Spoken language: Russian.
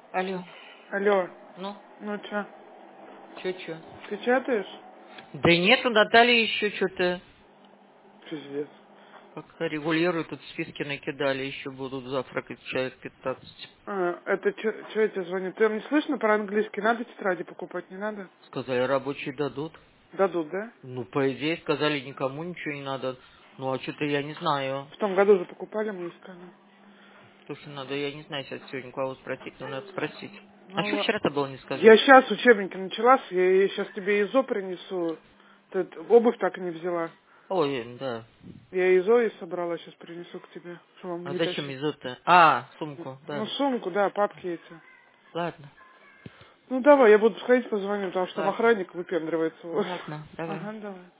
Алло. Алло, Ну, ну чё, чё? печатаешь? Да нет, у Натальи еще что-то Пиздец. пока регулируют, тут списки накидали, еще будут завтракать человек 15. Это чё я тебе звоню? Ты не слышно про-английский? Надо тетради покупать, не надо? Сказали, рабочие дадут. Дадут, да? Ну, по идее, сказали, никому ничего не надо. Ну, а что-то я не знаю. В том году же покупали мы искали. Слушай, надо, я не знаю сейчас сегодня кого спросить, но надо спросить. А Ну, что вчера-то было не я сказать? сейчас учебники начала, я сейчас тебе ИЗО принесу. Ты обувь так и не взяла. Ой, да. Я ИЗО и собрала, сейчас принесу к тебе, чтобы вам А не зачем тащить. изо-то? А, сумку, Ну, да. сумку, да, папки эти. Ладно, Ну, давай, я буду сходить, позвоню, потому что там ладно. охранник выпендривается у вас. Ладно, давай. Ага, давай.